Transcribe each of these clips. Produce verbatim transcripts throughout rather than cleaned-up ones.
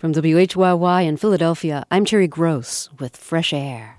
From W H Y Y in Philadelphia, I'm Terry Gross with Fresh Air.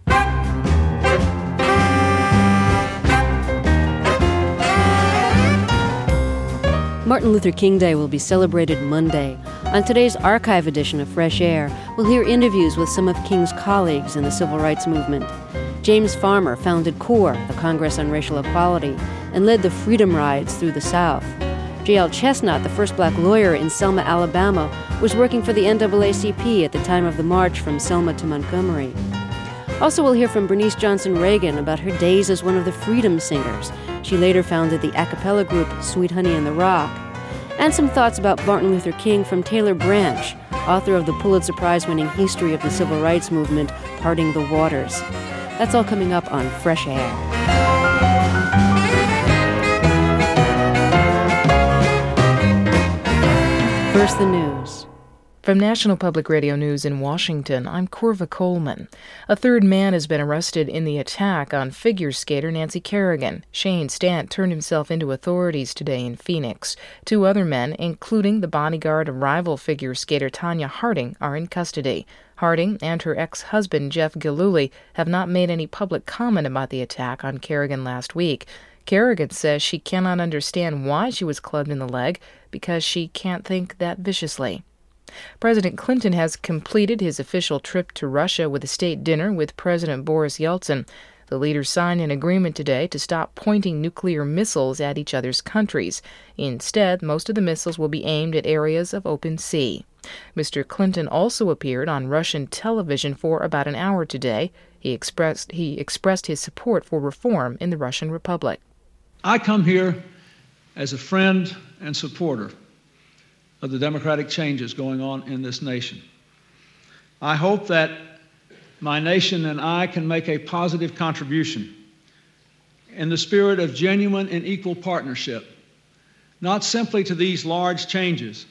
Martin Luther King Day will be celebrated Monday. On today's archive edition of Fresh Air, we'll hear interviews with some of King's colleagues in the civil rights movement. James Farmer founded CORE, the Congress on Racial Equality, and led the Freedom Rides through the South. J L Chestnut, the first black lawyer in Selma, Alabama, was working for the N double A C P at the time of the march from Selma to Montgomery. Also, we'll hear from Bernice Johnson Reagan about her days as one of the Freedom Singers. She later founded the a cappella group Sweet Honey in the Rock. And some thoughts about Martin Luther King from Taylor Branch, author of the Pulitzer Prize-winning History of the Civil Rights Movement, Parting the Waters. That's all coming up on Fresh Air. First, the news. From National Public Radio News in Washington, I'm Corva Coleman. A third man has been arrested in the attack on figure skater Nancy Kerrigan. Shane Stant turned himself into authorities today in Phoenix. Two other men, including the bodyguard of rival figure skater Tanya Harding, are in custody. Harding and her ex-husband Jeff Gillooly have not made any public comment about the attack on Kerrigan last week. Kerrigan says she cannot understand why she was clubbed in the leg because she can't think that viciously. President Clinton has completed his official trip to Russia with a state dinner with President Boris Yeltsin. The leaders signed an agreement today to stop pointing nuclear missiles at each other's countries. Instead, most of the missiles will be aimed at areas of open sea. Mister Clinton also appeared on Russian television for about an hour today. He expressed he expressed his support for reform in the Russian Republic. I come here as a friend and supporter of the democratic changes going on in this nation. I hope that my nation and I can make a positive contribution in the spirit of genuine and equal partnership, not simply to these large changes,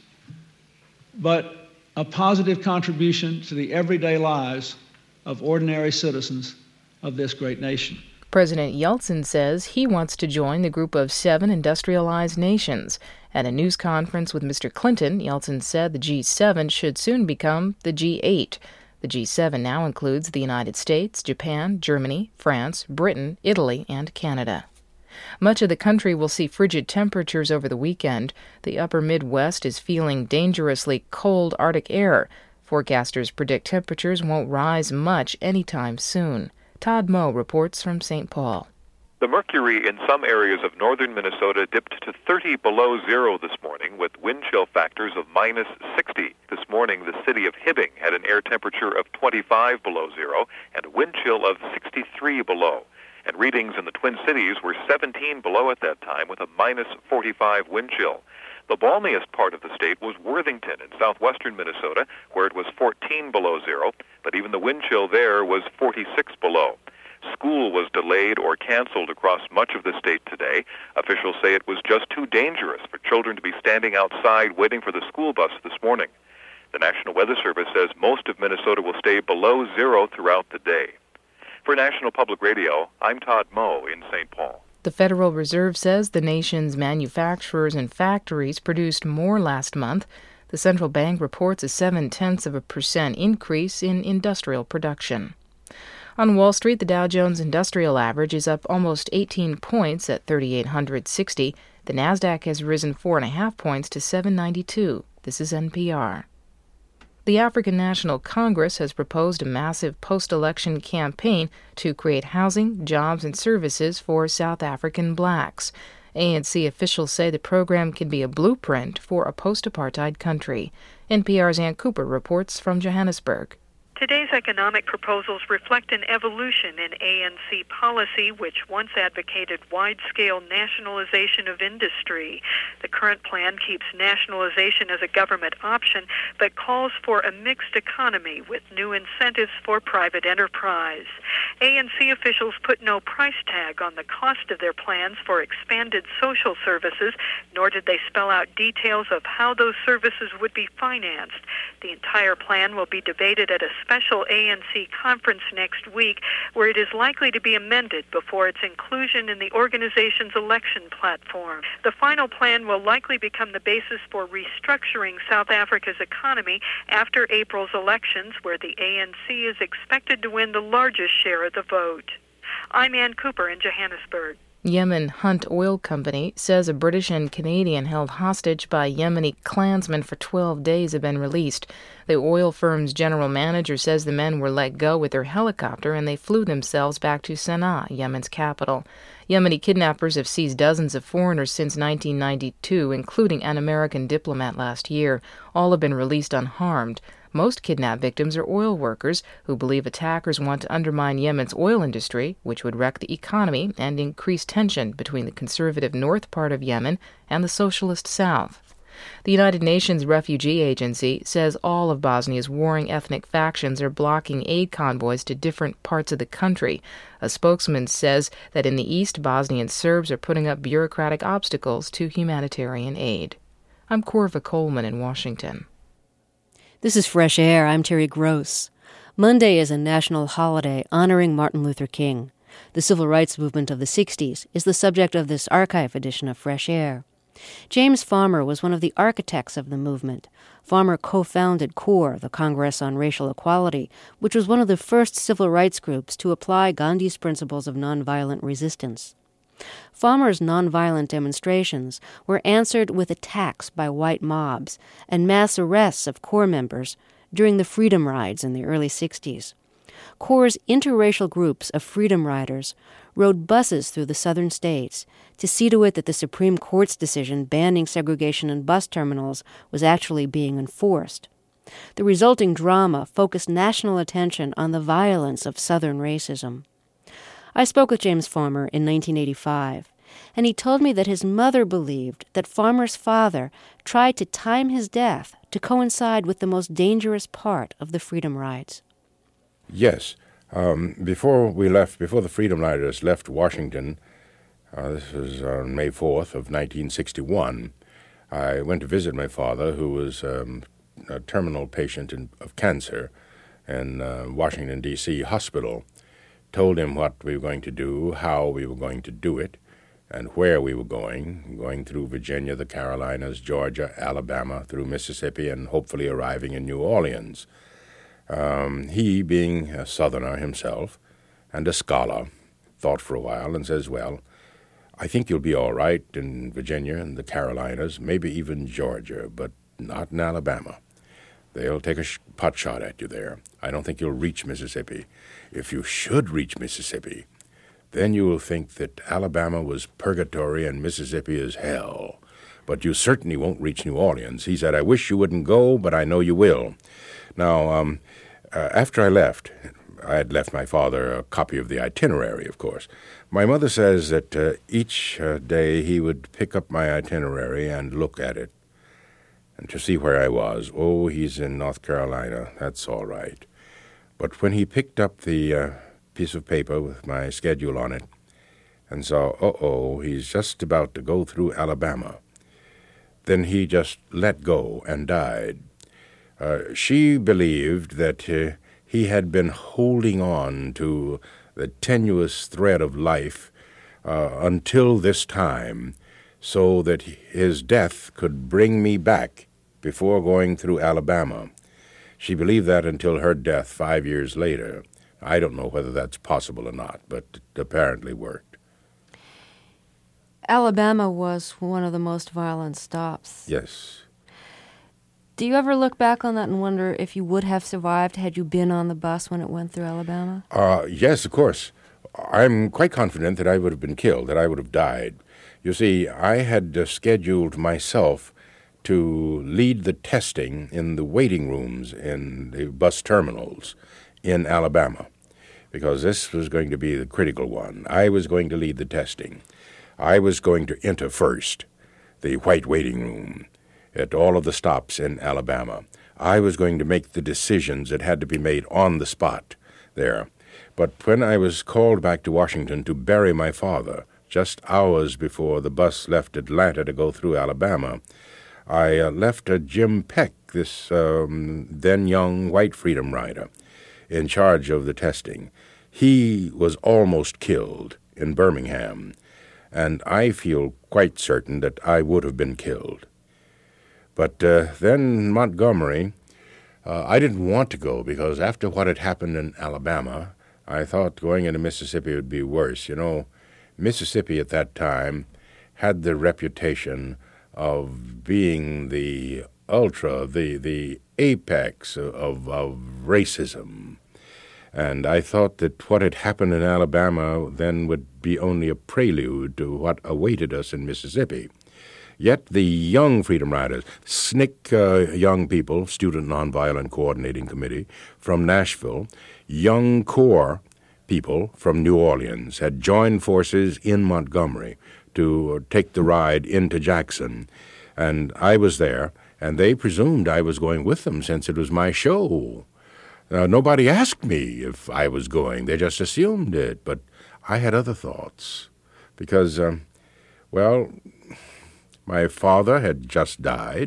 but a positive contribution to the everyday lives of ordinary citizens of this great nation. President Yeltsin says he wants to join the group of seven industrialized nations. At a news conference with Mister Clinton, Yeltsin said the G seven should soon become the G eight. The G seven now includes the United States, Japan, Germany, France, Britain, Italy, and Canada. Much of the country will see frigid temperatures over the weekend. The upper Midwest is feeling dangerously cold Arctic air. Forecasters predict temperatures won't rise much anytime soon. Todd Moe reports from Saint Paul. The mercury in some areas of northern Minnesota dipped to thirty below zero this morning with wind chill factors of minus sixty. This morning, the city of Hibbing had an air temperature of twenty-five below zero and a wind chill of sixty-three below. And readings in the Twin Cities were seventeen below at that time with a minus forty-five wind chill. The balmiest part of the state was Worthington in southwestern Minnesota, where it was fourteen below zero, but even the wind chill there was forty-six below. School was delayed or canceled across much of the state today. Officials say it was just too dangerous for children to be standing outside waiting for the school bus this morning. The National Weather Service says most of Minnesota will stay below zero throughout the day. For National Public Radio, I'm Todd Moe in Saint Paul. The Federal Reserve says the nation's manufacturers and factories produced more last month. The central bank reports a seven-tenths of a percent increase in industrial production. On Wall Street, the Dow Jones Industrial Average is up almost eighteen points at three thousand eight hundred sixty. The Nasdaq has risen four and a half points to seven ninety-two. This is N P R. The African National Congress has proposed a massive post-election campaign to create housing, jobs, and services for South African blacks. A N C officials say the program can be a blueprint for a post-apartheid country. N P R's Ann Cooper reports from Johannesburg. Today's economic proposals reflect an evolution in A N C policy, which once advocated wide-scale nationalization of industry. The current plan keeps nationalization as a government option, but calls for a mixed economy with new incentives for private enterprise. A N C officials put no price tag on the cost of their plans for expanded social services, nor did they spell out details of how those services would be financed. The entire plan will be debated at a special A N C conference next week where it is likely to be amended before its inclusion in the organization's election platform. The final plan will likely become the basis for restructuring South Africa's economy after April's elections, where the A N C is expected to win the largest share of the vote. I'm Ann Cooper in Johannesburg. Yemen Hunt Oil Company says a British and Canadian held hostage by Yemeni clansmen for twelve days have been released. The oil firm's general manager says the men were let go with their helicopter and they flew themselves back to Sana'a, Yemen's capital. Yemeni kidnappers have seized dozens of foreigners since nineteen ninety-two, including an American diplomat last year. All have been released unharmed. Most kidnapped victims are oil workers who believe attackers want to undermine Yemen's oil industry, which would wreck the economy and increase tension between the conservative north part of Yemen and the socialist south. The United Nations Refugee Agency says all of Bosnia's warring ethnic factions are blocking aid convoys to different parts of the country. A spokesman says that in the east, Bosnian Serbs are putting up bureaucratic obstacles to humanitarian aid. I'm Corva Coleman in Washington. This is Fresh Air. I'm Terry Gross. Monday is a national holiday honoring Martin Luther King. The civil rights movement of the sixties is the subject of this archive edition of Fresh Air. James Farmer was one of the architects of the movement. Farmer co-founded CORE, the Congress on Racial Equality, which was one of the first civil rights groups to apply Gandhi's principles of nonviolent resistance. Farmer's nonviolent demonstrations were answered with attacks by white mobs and mass arrests of CORE members during the Freedom Rides in the early sixties. CORE's interracial groups of Freedom Riders rode buses through the southern states to see to it that the Supreme Court's decision banning segregation in bus terminals was actually being enforced. The resulting drama focused national attention on the violence of Southern racism. I spoke with James Farmer in nineteen eighty-five, and he told me that his mother believed that Farmer's father tried to time his death to coincide with the most dangerous part of the Freedom Rides. Yes. Um, before we left, before the Freedom Riders left Washington, uh, this was on May fourth of nineteen sixty-one, I went to visit my father, who was um, a terminal patient in, of cancer in uh, Washington, D C hospital. Told him what we were going to do, how we were going to do it, and where we were going, going through Virginia, the Carolinas, Georgia, Alabama, through Mississippi, and hopefully arriving in New Orleans. Um, he, being a Southerner himself and a scholar, thought for a while and says, well, I think you'll be all right in Virginia and the Carolinas, maybe even Georgia, but not in Alabama. They'll take a sh- pot shot at you there. I don't think you'll reach Mississippi. If you should reach Mississippi, then you will think that Alabama was purgatory and Mississippi is hell. But you certainly won't reach New Orleans. He said, I wish you wouldn't go, but I know you will. Now, um, uh, after I left, I had left my father a copy of the itinerary, of course. My mother says that uh, each uh, day he would pick up my itinerary and look at it, and to see where I was. Oh, he's in North Carolina. That's all right. But when he picked up the uh, piece of paper with my schedule on it and saw, uh-oh, he's just about to go through Alabama, then he just let go and died. Uh, she believed that uh, he had been holding on to the tenuous thread of life uh, until this time, so that his death could bring me back before going through Alabama. She believed that until her death five years later. I don't know whether that's possible or not, but it apparently worked. Alabama was one of the most violent stops. Yes. Do you ever look back on that and wonder if you would have survived had you been on the bus when it went through Alabama? Uh, yes, of course. I'm quite confident that I would have been killed, that I would have died. You see, I had uh, scheduled myself to lead the testing in the waiting rooms in the bus terminals in Alabama, because this was going to be the critical one. I was going to lead the testing. I was going to enter first the white waiting room at all of the stops in Alabama. I was going to make the decisions that had to be made on the spot there. But when I was called back to Washington to bury my father, just hours before the bus left Atlanta to go through Alabama, I uh, left uh, Jim Peck, this um, then young white freedom rider. in charge of the testing. He was almost killed in Birmingham, and I feel quite certain that I would have been killed. But uh, then Montgomery, uh, I didn't want to go because after what had happened in Alabama, I thought going into Mississippi would be worse. You know, Mississippi at that time had the reputation of being the ultra, the the apex of, of racism. And I thought that what had happened in Alabama then would be only a prelude to what awaited us in Mississippi. Yet the young Freedom Riders, S N C C uh, young people, Student Nonviolent Coordinating Committee from Nashville, young Corps people from New Orleans had joined forces in Montgomery to take the ride into Jackson. And I was there, and they presumed I was going with them since it was my show. Uh, nobody asked me if I was going. They just assumed it. But I had other thoughts because, um, well, my father had just died,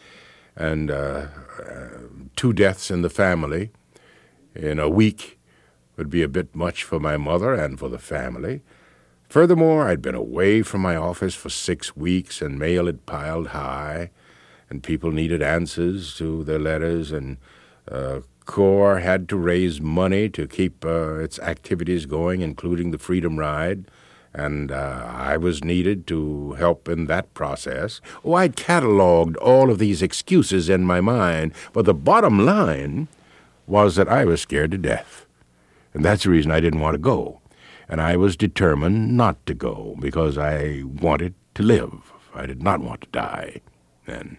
and uh, uh, two deaths in the family in a week would be a bit much for my mother and for the family. Furthermore, I'd been away from my office for six weeks, and mail had piled high, and people needed answers to their letters, and uh, Corps had to raise money to keep uh, its activities going, including the Freedom Ride, and uh, I was needed to help in that process. Oh, I'd cataloged all of these excuses in my mind, but the bottom line was that I was scared to death, and that's the reason I didn't want to go. And I was determined not to go because I wanted to live. I did not want to die then.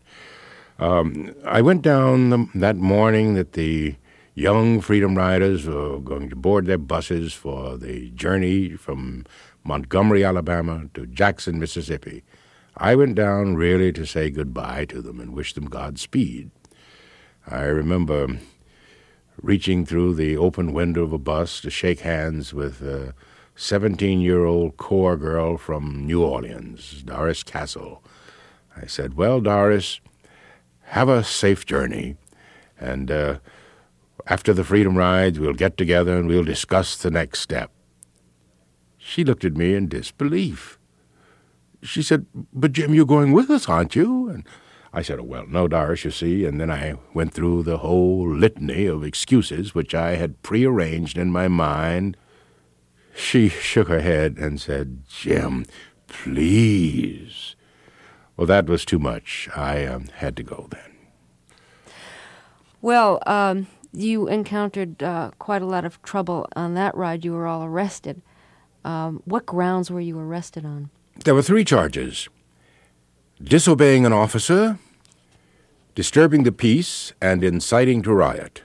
Um, I went down the, that morning that the young Freedom Riders were going to board their buses for the journey from Montgomery, Alabama to Jackson, Mississippi. I went down really to say goodbye to them and wish them Godspeed. I remember reaching through the open window of a bus to shake hands with a seventeen-year-old Corps girl from New Orleans, Doris Castle. I said, "Well, Doris, have a safe journey, and uh, after the Freedom Rides, we'll get together and we'll discuss the next step." She looked at me in disbelief. She said, "But Jim, you're going with us, aren't you?" And I said, "Oh, well, no, Doris, you see." And then I went through the whole litany of excuses which I had prearranged in my mind. She shook her head and said, "Jim, please." Well, that was too much. I um, had to go then. Well, um, you encountered uh, quite a lot of trouble on that ride. You were all arrested. Um, what grounds were you arrested on? There were three charges: disobeying an officer, disturbing the peace, and inciting to riot.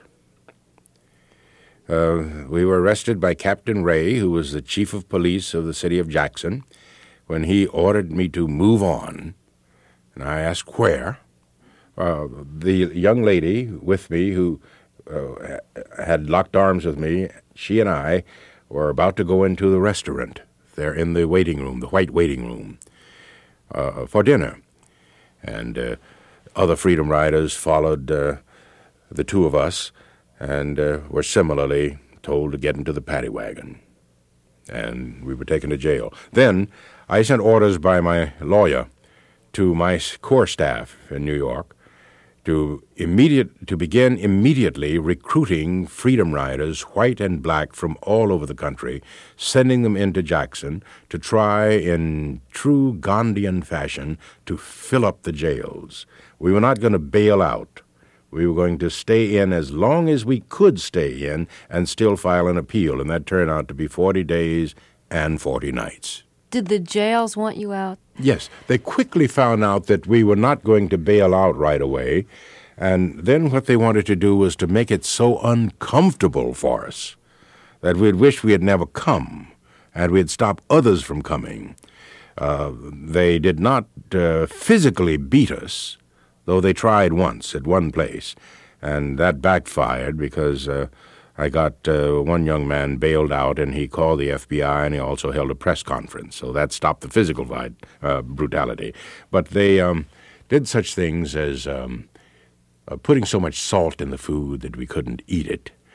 Uh, we were arrested by Captain Ray, who was the chief of police of the city of Jackson, when he ordered me to move on. And I asked where. Uh, the young lady with me who uh, had locked arms with me, she and I were about to go into the restaurant. They're in the waiting room, the white waiting room, uh, for dinner. And uh, other Freedom Riders followed uh, the two of us and uh, were similarly told to get into the paddy wagon. And we were taken to jail. Then I sent orders by my lawyer to my Corps staff in New York to immediate to begin immediately recruiting Freedom Riders, white and black, from all over the country, sending them into Jackson to try in true Gandhian fashion to fill up the jails. We were not going to bail out. We were going to stay in as long as we could stay in and still file an appeal, and that turned out to be forty days and forty nights. Did the jails want you out? Yes. They quickly found out that we were not going to bail out right away, and then what they wanted to do was to make it so uncomfortable for us that we'd wish we had never come, and we'd stop others from coming. Uh, they did not uh, physically beat us, though they tried once at one place, and that backfired because uh, I got uh, one young man bailed out, and he called the F B I, and he also held a press conference, so that stopped the physical uh, brutality. But they um, did such things as um, uh, putting so much salt in the food that we couldn't eat it,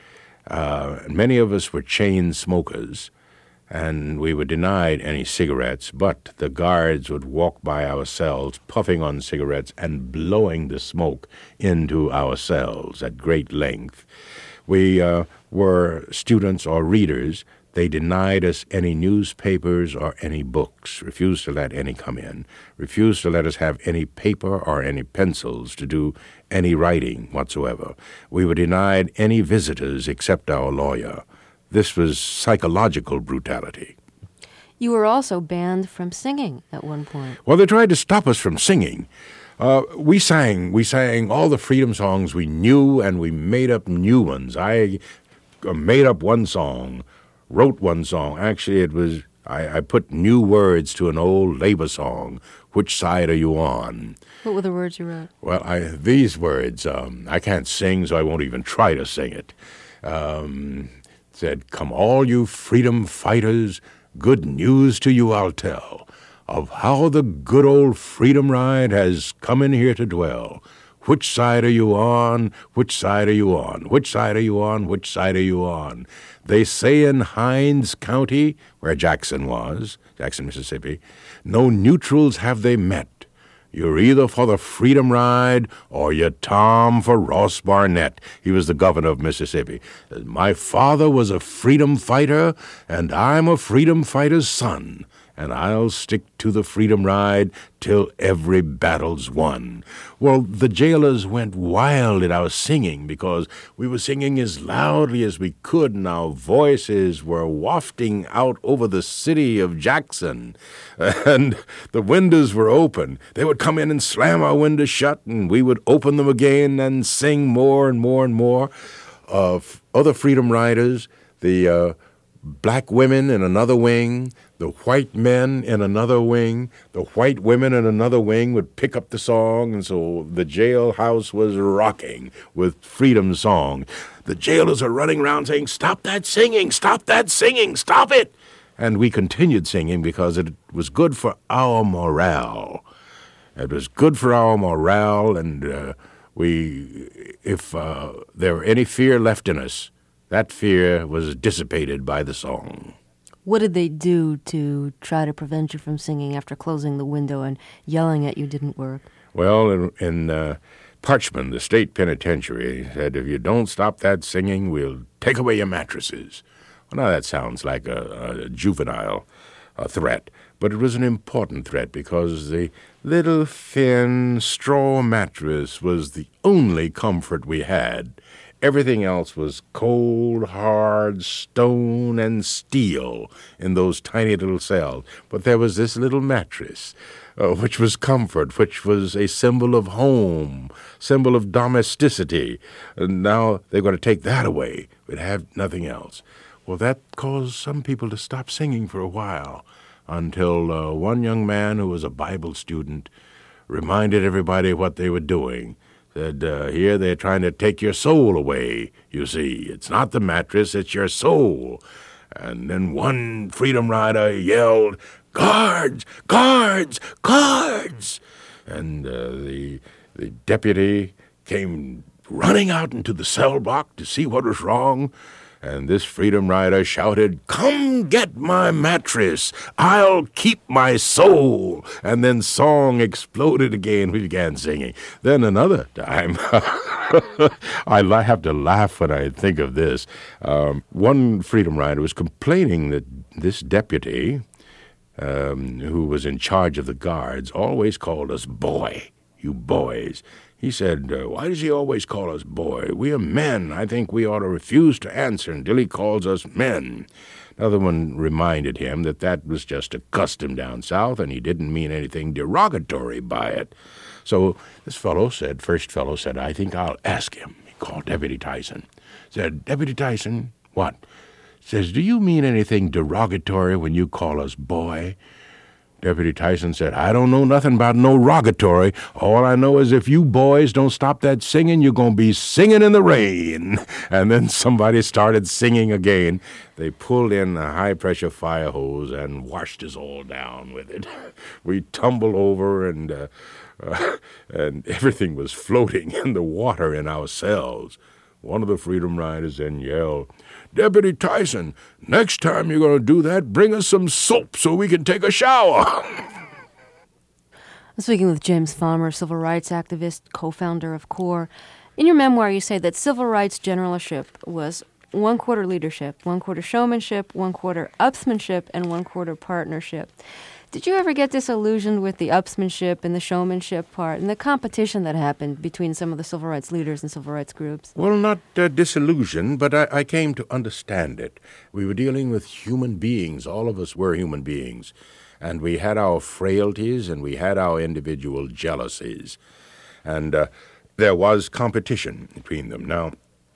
Uh, many of us were chain smokers, and we were denied any cigarettes, but the guards would walk by our cells puffing on cigarettes and blowing the smoke into our cells at great length. We uh, were students or readers. They denied us any newspapers or any books, refused to let any come in, refused to let us have any paper or any pencils to do any writing whatsoever. We were denied any visitors except our lawyer. This was psychological brutality. You were also banned from singing at one point. Well, they tried to stop us from singing. Uh, we sang. We sang all the freedom songs we knew, and we made up new ones. I uh, made up one song, wrote one song. Actually, it was I, I put new words to an old labor song. Which side are you on? What were the words you wrote? Well, I, these words, um, I can't sing, so I won't even try to sing it. Um, it said, "Come all you freedom fighters, good news to you I'll tell, of how the good old freedom ride has come in here to dwell. Which side are you on? Which side are you on? Which side are you on? Which side are you on? They say in Hinds County, where Jackson was, Jackson, Mississippi, no neutrals have they met. You're either for the freedom ride or you're Tom for Ross Barnett." He was the governor of Mississippi. "My father was a freedom fighter, and I'm a freedom fighter's son. And I'll stick to the freedom ride till every battle's won." Well, the jailers went wild at our singing because we were singing as loudly as we could, and our voices were wafting out over the city of Jackson. And the windows were open. They would come in and slam our windows shut, and we would open them again and sing more and more and more. Uh, other freedom riders, the uh, black women in another wing, the white men in another wing, the white women in another wing would pick up the song, and so the jailhouse was rocking with freedom song. The jailers are running around saying, "Stop that singing, stop that singing, stop it!" And we continued singing because it was good for our morale. It was good for our morale, and uh, we, if uh, there were any fear left in us, that fear was dissipated by the song. What did they do to try to prevent you from singing after closing the window and yelling at you didn't work? Well, in, in uh, Parchman, the state penitentiary, said, "If you don't stop that singing, we'll take away your mattresses." Well, now that sounds like a, a juvenile a threat, but it was an important threat because the little thin straw mattress was the only comfort we had. Everything else was cold, hard stone and steel in those tiny little cells. But there was this little mattress, uh, which was comfort, which was a symbol of home, symbol of domesticity. And now they're going to take that away. We'd have nothing else. Well, that caused some people to stop singing for a while until uh, one young man who was a Bible student reminded everybody what they were doing. Said, uh, "Here they're trying to take your soul away, you see. It's not the mattress, it's your soul." And then one freedom rider yelled, "Guards! Guards! Guards!" And uh, the, the deputy came running out into the cell block to see what was wrong. And this freedom rider shouted, "Come get my mattress! I'll keep my soul!" And then song exploded again. We began singing. Then another time, I have to laugh when I think of this. Um, one freedom rider was complaining that this deputy, um, who was in charge of the guards, always called us boy, "You boys." He said, uh, "Why does he always call us boy? We are men. I think we ought to refuse to answer until he calls us men." Another one reminded him that that was just a custom down south, and he didn't mean anything derogatory by it. So this fellow said, first fellow said, "I think I'll ask him." He called Deputy Tyson. Said, "Deputy Tyson, what?" Says, "Do you mean anything derogatory when you call us boy?" Deputy Tyson said, "I don't know nothing about no rogatory. All I know is if you boys don't stop that singing, you're going to be singing in the rain." And then somebody started singing again. They pulled in a high-pressure fire hose and washed us all down with it. We tumbled over, and uh, uh, and everything was floating in the water in our cells. one of the Freedom Riders then yelled, "Deputy Tyson, next time you're going to do that, bring us some soap so we can take a shower." I'm speaking with James Farmer, civil rights activist, co-founder of CORE. In your memoir, you say that civil rights generalship was one quarter leadership, one quarter showmanship, one quarter upsmanship, and one quarter partnership. Did you ever get disillusioned with the upsmanship and the showmanship part and the competition that happened between some of the civil rights leaders and civil rights groups? Well, not uh, disillusioned, but I, I came to understand it. We were dealing with human beings. All of us were human beings. And we had our frailties and we had our individual jealousies. And uh, there was competition between them. Now,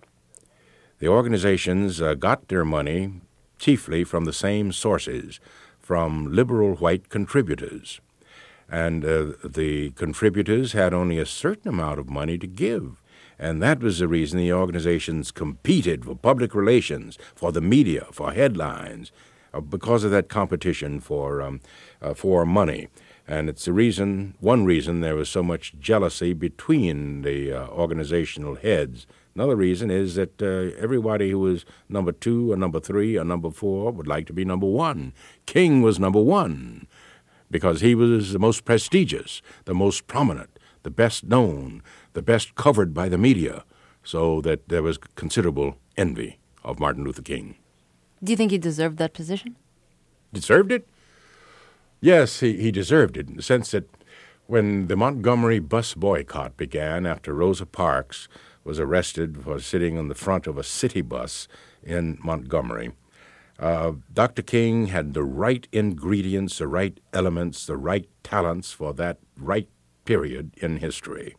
the organizations uh, got their money chiefly from the same sources, from liberal white contributors. And uh, the contributors had only a certain amount of money to give. And that was the reason the organizations competed for public relations, for the media, for headlines, uh, because of that competition for, um, uh, for money. And it's the reason, one reason there was so much jealousy between the uh, organizational heads. Another reason is that uh, everybody who was number two or number three or number four would like to be number one. King was number one because he was the most prestigious, the most prominent, the best known, the best covered by the media, so that there was considerable envy of Martin Luther King. Do you think he deserved that position? Deserved it? Yes, he, he deserved it in the sense that when the Montgomery bus boycott began after Rosa Parks was arrested for sitting on the front of a city bus in Montgomery, uh, Doctor King had the right ingredients, the right elements, the right talents for that right period in history.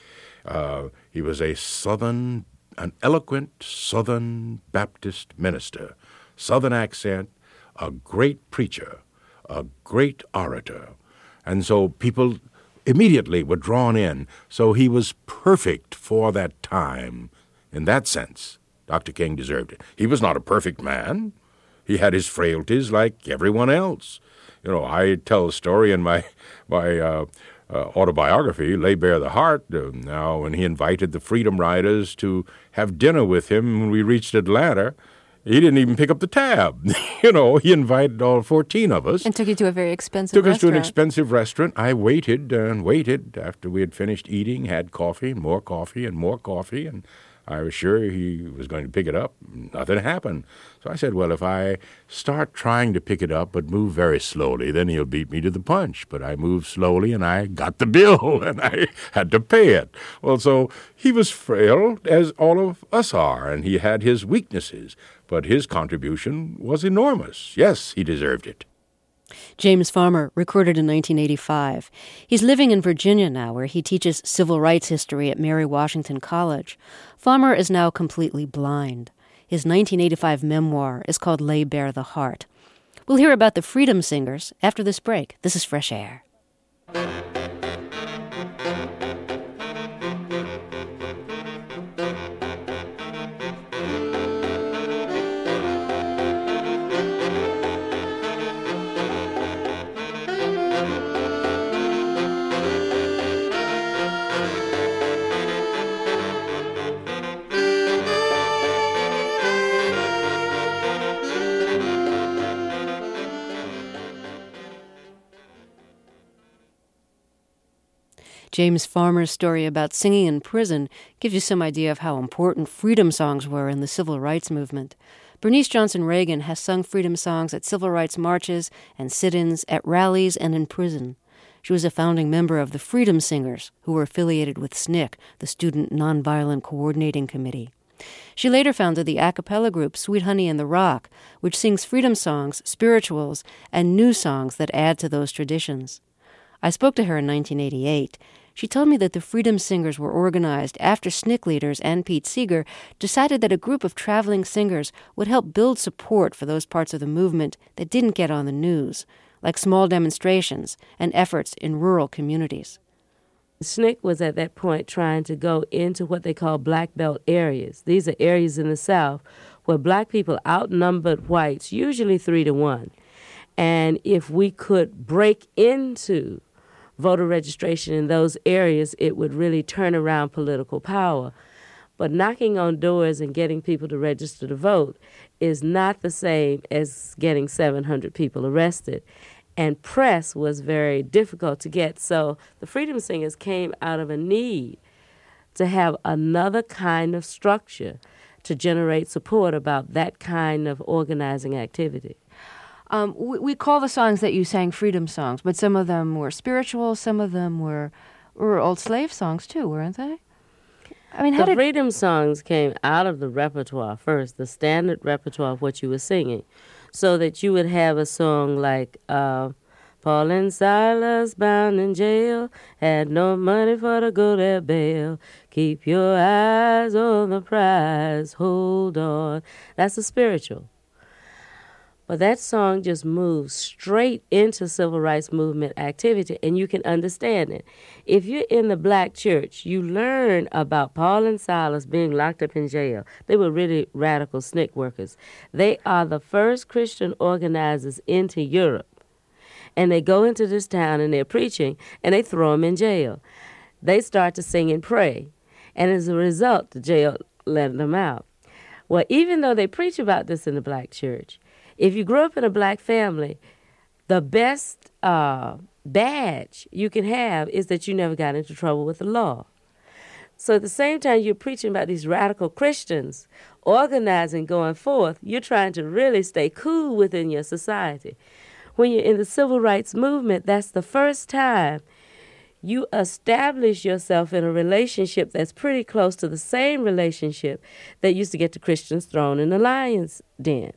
Uh, he was a Southern, an eloquent Southern Baptist minister, Southern accent, a great preacher, a great orator. And so people immediately were drawn in. So he was perfect for that time. In that sense, Doctor King deserved it. He was not a perfect man. He had his frailties like everyone else. You know, I tell a story in my my uh, uh, autobiography, Lay Bare the Heart, uh, now when he invited the Freedom Riders to have dinner with him when we reached Atlanta. He didn't even pick up the tab. You know, he invited all fourteen of us. And took you to a very expensive took restaurant. Took us to an expensive restaurant. I waited and waited after we had finished eating, had coffee, more coffee, and more coffee, and I was sure he was going to pick it up. Nothing happened. So I said, well, if I start trying to pick it up but move very slowly, then he'll beat me to the punch. But I moved slowly, and I got the bill, and I had to pay it. Well, so he was frail, as all of us are, and he had his weaknesses. But his contribution was enormous. Yes, he deserved it. James Farmer, recorded in nineteen eighty-five. He's living in Virginia now, where he teaches civil rights history at Mary Washington College. Farmer is now completely blind. His nineteen eighty-five memoir is called Lay Bare the Heart. We'll hear about the Freedom Singers after this break. This is Fresh Air. James Farmer's story about singing in prison gives you some idea of how important freedom songs were in the civil rights movement. Bernice Johnson Reagan has sung freedom songs at civil rights marches and sit-ins, at rallies, and in prison. She was a founding member of the Freedom Singers, who were affiliated with S N C C, the Student Nonviolent Coordinating Committee. She later founded the a cappella group Sweet Honey in the Rock, which sings freedom songs, spirituals, and new songs that add to those traditions. I spoke to her in nineteen eighty-eight. She told me that the Freedom Singers were organized after S N C C leaders and Pete Seeger decided that a group of traveling singers would help build support for those parts of the movement that didn't get on the news, like small demonstrations and efforts in rural communities. S N C C was at that point trying to go into what they call black belt areas. These are areas in the South where black people outnumbered whites, usually three to one. And if we could break into voter registration in those areas, it would really turn around political power. But knocking on doors and getting people to register to vote is not the same as getting seven hundred people arrested. And press was very difficult to get. So the Freedom Singers came out of a need to have another kind of structure to generate support about that kind of organizing activity. Um, we, we call the songs that you sang freedom songs, but some of them were spiritual, some of them were, were old slave songs too, weren't they? I mean, how the did... freedom songs came out of the repertoire first, the standard repertoire of what you were singing, so that you would have a song like uh, Paul and Silas bound in jail, had no money for to go their bail. Keep your eyes on the prize, hold on. That's a spiritual. But that song just moves straight into civil rights movement activity, and you can understand it. If you're in the black church, you learn about Paul and Silas being locked up in jail. They were really radical S N C C workers. They are the first Christian organizers into Europe. And they go into this town and they're preaching, and they throw them in jail. They start to sing and pray, and as a result, the jail let them out. Well, even though they preach about this in the black church, if you grew up in a black family, the best uh, badge you can have is that you never got into trouble with the law. So at the same time you're preaching about these radical Christians organizing, going forth, you're trying to really stay cool within your society. When you're in the civil rights movement, that's the first time you establish yourself in a relationship that's pretty close to the same relationship that used to get the Christians thrown in the lion's den.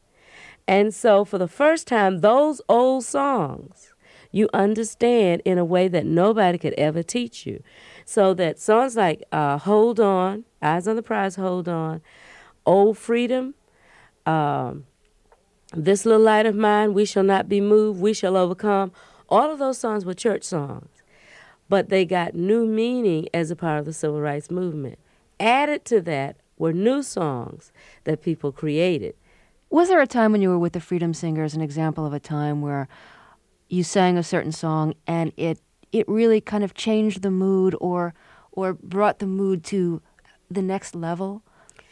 And so for the first time, those old songs you understand in a way that nobody could ever teach you. So that songs like uh, Hold On, Eyes on the Prize, Hold On, Old Freedom, um, This Little Light of Mine, We Shall Not Be Moved, We Shall Overcome, all of those songs were church songs. But they got new meaning as a part of the civil rights movement. Added to that were new songs that people created. Was there a time when you were with the Freedom Singers, an example of a time where you sang a certain song and it it really kind of changed the mood or or brought the mood to the next level?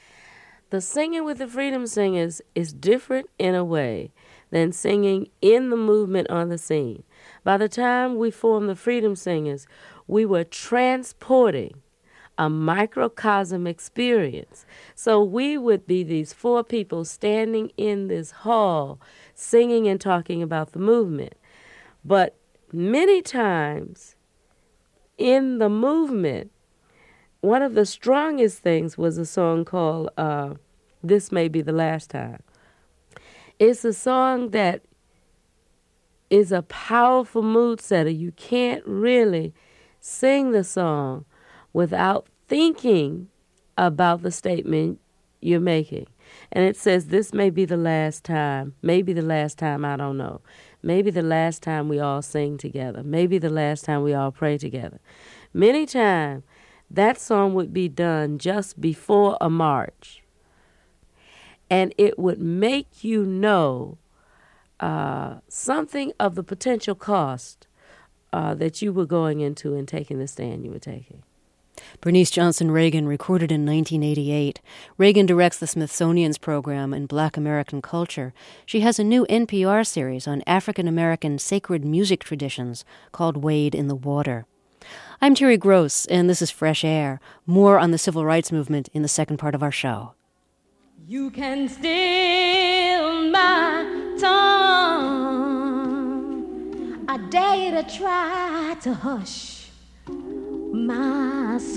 The singing with the Freedom Singers is different in a way than singing in the movement on the scene. By the time we formed the Freedom Singers, we were transporting a microcosm experience. So we would be these four people standing in this hall singing and talking about the movement. But many times in the movement, one of the strongest things was a song called uh, This May Be the Last Time. It's a song that is a powerful mood setter. You can't really sing the song without thinking about the statement you're making. And it says, this may be the last time, maybe the last time, I don't know. Maybe the last time we all sing together. Maybe the last time we all pray together. Many times, that song would be done just before a march. And it would make you know uh, something of the potential cost uh, that you were going into and taking the stand you were taking. Bernice Johnson Reagan, recorded in nineteen eighty-eight. Reagan directs the Smithsonian's program in Black American culture. She has a new N P R series on African American sacred music traditions called Wade in the Water. I'm Terry Gross, and this is Fresh Air. More on the civil rights movement in the second part of our show. You can still my tongue. I dare you to try to hush my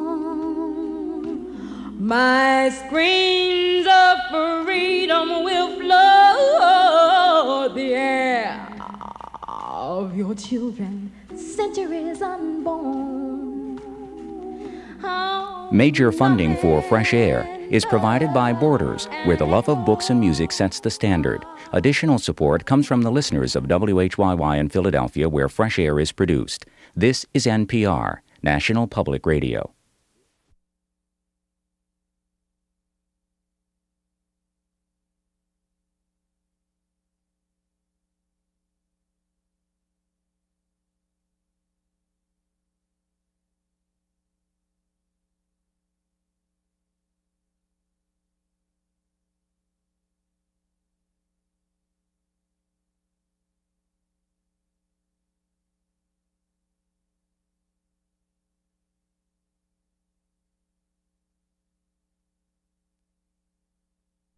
song. My screams of freedom will flood the air of your children, centuries unborn. Oh, Major funding for Fresh Air is provided by Borders, where the love of books and music sets the standard. Additional support comes from the listeners of W H Y Y in Philadelphia, where Fresh Air is produced. This is N P R, National Public Radio.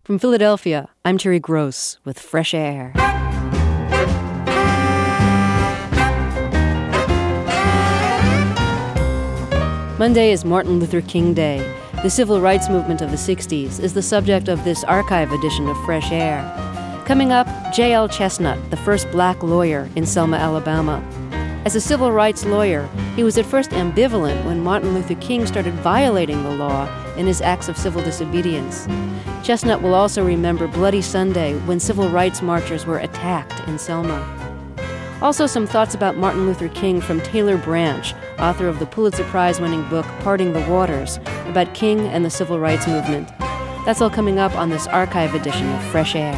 From Philadelphia, I'm Terry Gross with Fresh Air. Monday is Martin Luther King Day. The civil rights movement of the sixties is the subject of this archive edition of Fresh Air. Coming up, J L Chestnut, the first black lawyer in Selma, Alabama. As a civil rights lawyer, he was at first ambivalent when Martin Luther King started violating the law in his acts of civil disobedience. Chestnut will also remember Bloody Sunday when civil rights marchers were attacked in Selma. Also some thoughts about Martin Luther King from Taylor Branch, author of the Pulitzer Prize-winning book Parting the Waters, about King and the civil rights movement. That's all coming up on this archive edition of Fresh Air.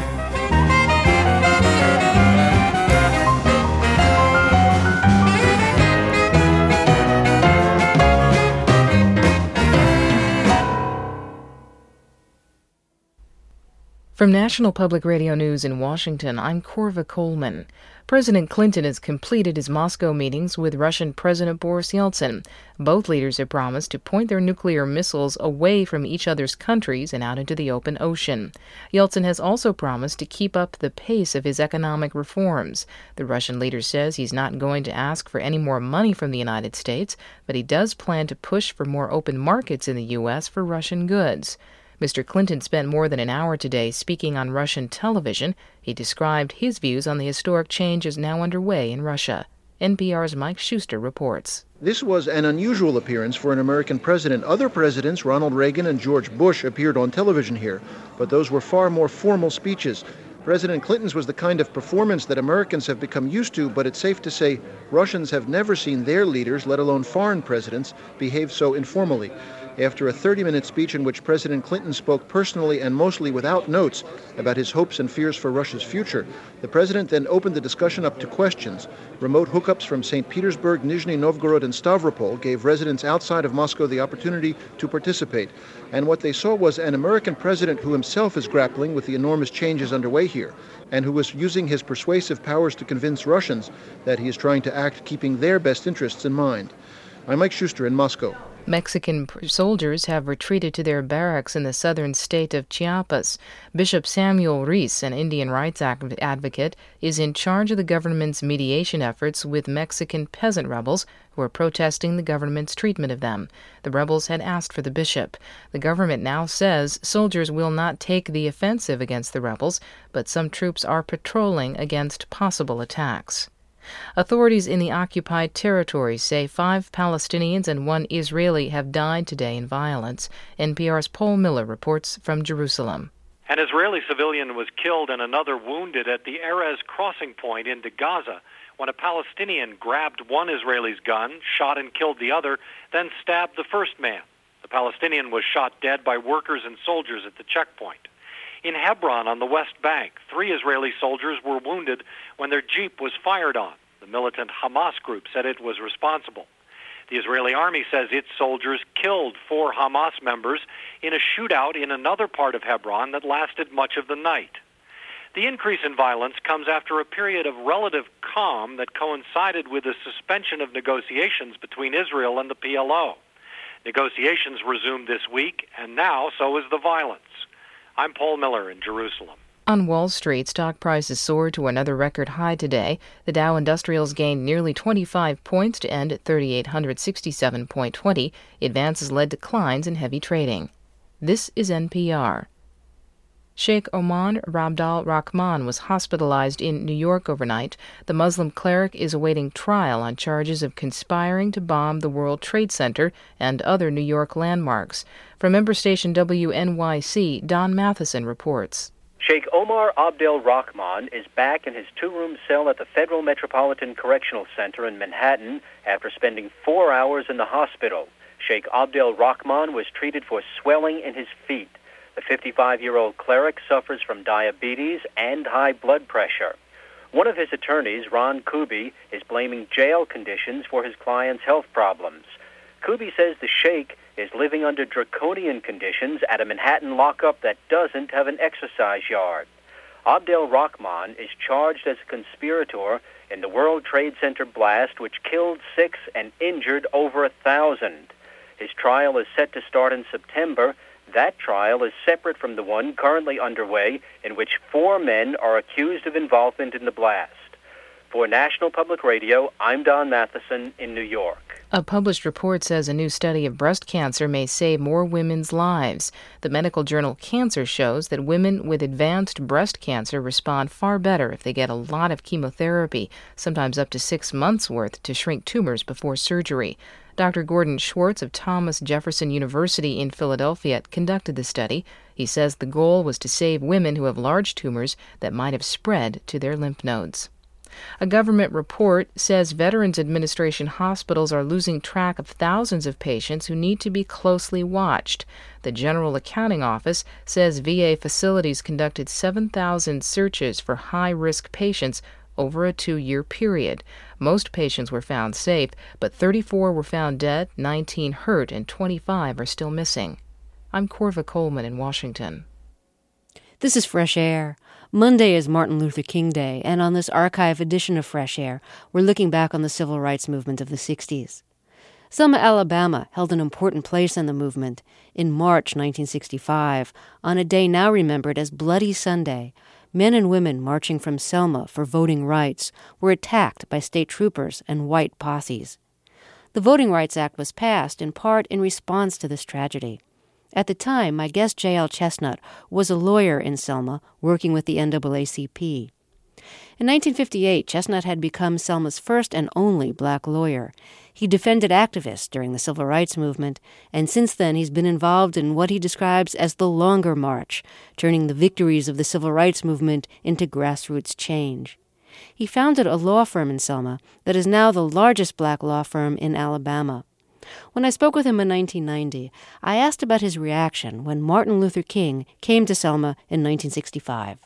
From National Public Radio News in Washington, I'm Corva Coleman. President Clinton has completed his Moscow meetings with Russian President Boris Yeltsin. Both leaders have promised to point their nuclear missiles away from each other's countries and out into the open ocean. Yeltsin has also promised to keep up the pace of his economic reforms. The Russian leader says he's not going to ask for any more money from the United States, but he does plan to push for more open markets in the U S for Russian goods. Mister Clinton spent more than an hour today speaking on Russian television. He described his views on the historic changes now underway in Russia. N P R's Mike Schuster reports. This was an unusual appearance for an American president. Other presidents, Ronald Reagan and George Bush, appeared on television here, but those were far more formal speeches. President Clinton's was the kind of performance that Americans have become used to, but it's safe to say Russians have never seen their leaders, let alone foreign presidents, behave so informally. After a thirty-minute speech in which President Clinton spoke personally and mostly without notes about his hopes and fears for Russia's future, the president then opened the discussion up to questions. Remote hookups from Saint Petersburg, Nizhny Novgorod, and Stavropol gave residents outside of Moscow the opportunity to participate. And what they saw was an American president who himself is grappling with the enormous changes underway here, and who was using his persuasive powers to convince Russians that he is trying to act keeping their best interests in mind. I'm Mike Schuster in Moscow. Mexican soldiers have retreated to their barracks in the southern state of Chiapas. Bishop Samuel Reese, an Indian rights advocate, is in charge of the government's mediation efforts with Mexican peasant rebels who are protesting the government's treatment of them. The rebels had asked for the bishop. The government now says soldiers will not take the offensive against the rebels, but some troops are patrolling against possible attacks. Authorities in the occupied territories say five Palestinians and one Israeli have died today in violence. N P R's Paul Miller reports from Jerusalem. An Israeli civilian was killed and another wounded at the Erez crossing point into Gaza when a Palestinian grabbed one Israeli's gun, shot and killed the other, then stabbed the first man. The Palestinian was shot dead by workers and soldiers at the checkpoint. In Hebron on the West Bank, three Israeli soldiers were wounded when their jeep was fired on. The militant Hamas group said it was responsible. The Israeli army says its soldiers killed four Hamas members in a shootout in another part of Hebron that lasted much of the night. The increase in violence comes after a period of relative calm that coincided with the suspension of negotiations between Israel and the P L O. Negotiations resumed this week, and now so is the violence. I'm Paul Miller in Jerusalem. On Wall Street, stock prices soared to another record high today. The Dow Industrials gained nearly twenty-five points to end at three thousand eight hundred sixty-seven point two zero. Advances led declines in heavy trading. This is N P R. Sheikh Omar Abdel Rahman was hospitalized in New York overnight. The Muslim cleric is awaiting trial on charges of conspiring to bomb the World Trade Center and other New York landmarks. From member station W N Y C, Don Matheson reports. Sheikh Omar Abdel Rahman is back in his two-room cell at the Federal Metropolitan Correctional Center in Manhattan after spending four hours in the hospital. Sheikh Abdel Rahman was treated for swelling in his feet. The fifty-five-year-old cleric suffers from diabetes and high blood pressure. One of his attorneys, Ron Kuby, is blaming jail conditions for his client's health problems. Kuby says the sheikh is living under draconian conditions at a Manhattan lockup that doesn't have an exercise yard. Abdel Rahman is charged as a conspirator in the World Trade Center blast, which killed six and injured over a thousand. His trial is set to start in September That trial is separate from the one currently underway in which four men are accused of involvement in the blast. For National Public Radio, I'm Don Matheson in New York. A published report says a new study of breast cancer may save more women's lives. The medical journal Cancer shows that women with advanced breast cancer respond far better if they get a lot of chemotherapy, sometimes up to six months' worth, to shrink tumors before surgery. Doctor Gordon Schwartz of Thomas Jefferson University in Philadelphia conducted the study. He says the goal was to save women who have large tumors that might have spread to their lymph nodes. A government report says Veterans Administration hospitals are losing track of thousands of patients who need to be closely watched. The General Accounting Office says V A facilities conducted seven thousand searches for high-risk patients over a two-year period. Most patients were found safe, but thirty-four were found dead, nineteen hurt, and twenty-five are still missing. I'm Corva Coleman in Washington. This is Fresh Air. Monday is Martin Luther King Day, and on this archive edition of Fresh Air, we're looking back on the civil rights movement of the sixties. Selma, Alabama held an important place in the movement. In March nineteen sixty-five, on a day now remembered as Bloody Sunday, men and women marching from Selma for voting rights were attacked by state troopers and white posses. The Voting Rights Act was passed in part in response to this tragedy. At the time, my guest J L Chestnut was a lawyer in Selma working with the N double A C P. In nineteen fifty-eight, Chestnut had become Selma's first and only black lawyer. He defended activists during the Civil Rights Movement, and since then he's been involved in what he describes as the Longer March, turning the victories of the Civil Rights Movement into grassroots change. He founded a law firm in Selma that is now the largest black law firm in Alabama. When I spoke with him in nineteen ninety, I asked about his reaction when Martin Luther King came to Selma in nineteen sixty-five.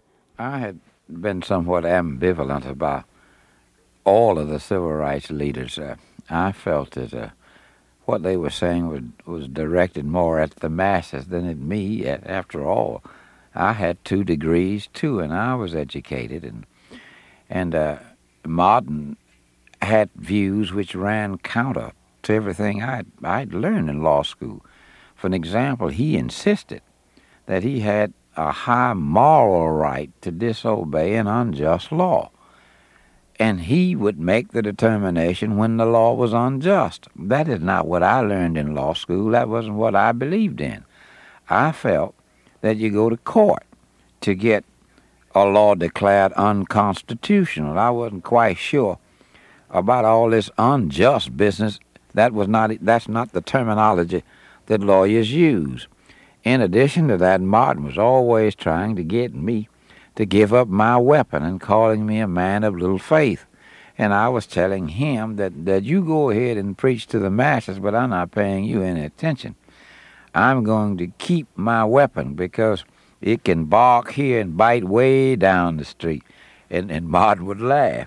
I had been somewhat ambivalent about all of the civil rights leaders. Uh, I felt that uh, what they were saying was, was directed more at the masses than at me. After all, I had two degrees, too, and I was educated. And, and uh, Martin had views which ran counter to everything I'd, I'd learned in law school. For an example, he insisted that he had a high moral right to disobey an unjust law, and he would make the determination when the law was unjust. That is not what I learned in law school. That wasn't what I believed in. I felt that you go to court to get a law declared unconstitutional. I wasn't quite sure about all this unjust business. That was not, that's not the terminology that lawyers use. In addition to that, Martin was always trying to get me to give up my weapon and calling me a man of little faith. And I was telling him that, that you go ahead and preach to the masses, but I'm not paying you any attention. I'm going to keep my weapon because it can bark here and bite way down the street. And, and Martin would laugh.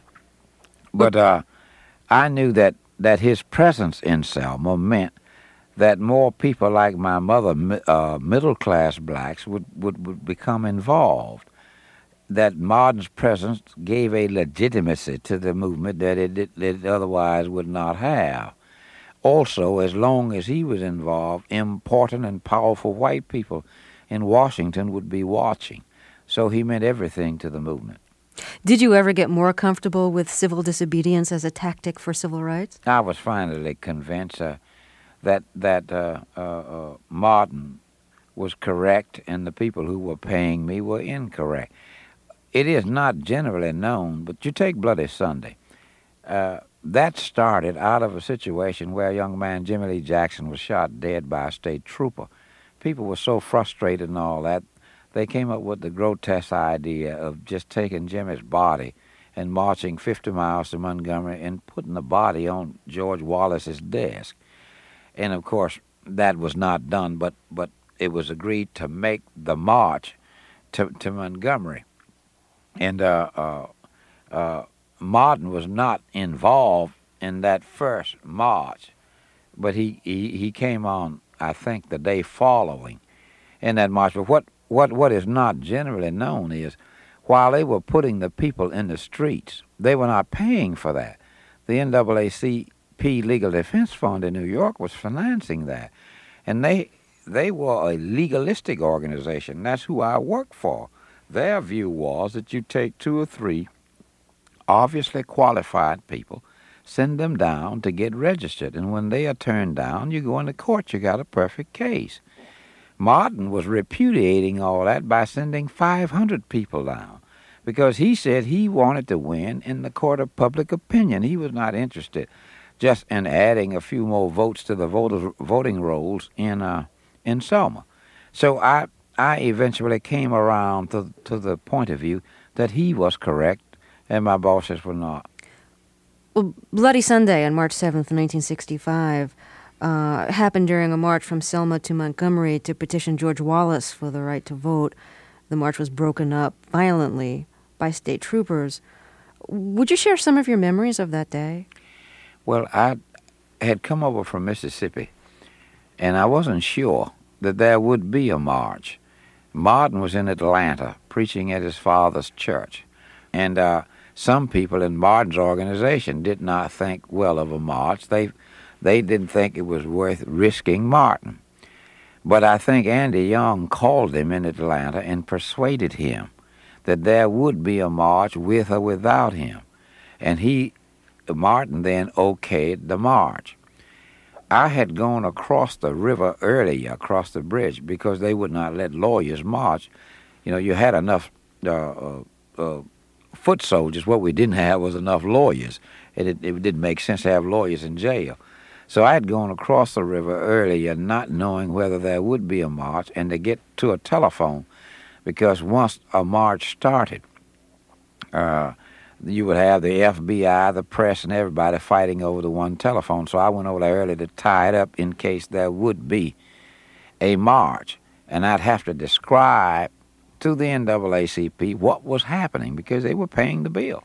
But uh, I knew that that his presence in Selma meant that more people like my mother, uh, middle-class blacks, would, would, would become involved. That Martin's presence gave a legitimacy to the movement that it, it, it otherwise would not have. Also, as long as he was involved, important and powerful white people in Washington would be watching. So he meant everything to the movement. Did you ever get more comfortable with civil disobedience as a tactic for civil rights? I was finally convinced uh, that that uh, uh, uh, Martin was correct and the people who were paying me were incorrect. It is not generally known, but you take Bloody Sunday. Uh, that started out of a situation where a young man, Jimmy Lee Jackson, was shot dead by a state trooper. People were so frustrated and all that, they came up with the grotesque idea of just taking Jimmy's body and marching fifty miles to Montgomery and putting the body on George Wallace's desk. And, of course, that was not done, but, but it was agreed to make the march to, to Montgomery. And uh, uh, uh, Martin was not involved in that first march, but he, he, he came on, I think, the day following in that march. But what What what is not generally known is, while they were putting the people in the streets, they were not paying for that. The N double A C P Legal Defense Fund in New York was financing that. And they they were a legalistic organization. That's who I worked for. Their view was that you take two or three obviously qualified people, send them down to get registered, and when they are turned down, you go into court. You got a perfect case. Martin was repudiating all that by sending five hundred people down because he said he wanted to win in the court of public opinion. He was not interested just in adding a few more votes to the voters, voting rolls in uh, in Selma. So I I eventually came around to, to the point of view that he was correct and my bosses were not. Well, Bloody Sunday on March seventh, nineteen sixty-five, uh, happened during a march from Selma to Montgomery to petition George Wallace for the right to vote. The march was broken up violently by state troopers. Would you share some of your memories of that day? Well, I had come over from Mississippi, and I wasn't sure that there would be a march. Martin was in Atlanta preaching at his father's church, and uh, some people in Martin's organization did not think well of a march. They they didn't think it was worth risking Martin. But I think Andy Young called him in Atlanta and persuaded him that there would be a march with or without him. And he, Martin then okayed the march. I had gone across the river earlier, across the bridge, because they would not let lawyers march. You know, you had enough uh, uh, uh, foot soldiers. What we didn't have was enough lawyers. It, it, it didn't make sense to have lawyers in jail. So I had gone across the river earlier, not knowing whether there would be a march, and to get to a telephone, because once a march started, uh, you would have the F B I, the press, and everybody fighting over the one telephone. So I went over there early to tie it up in case there would be a march. And I'd have to describe to the N double A C P what was happening because they were paying the bill.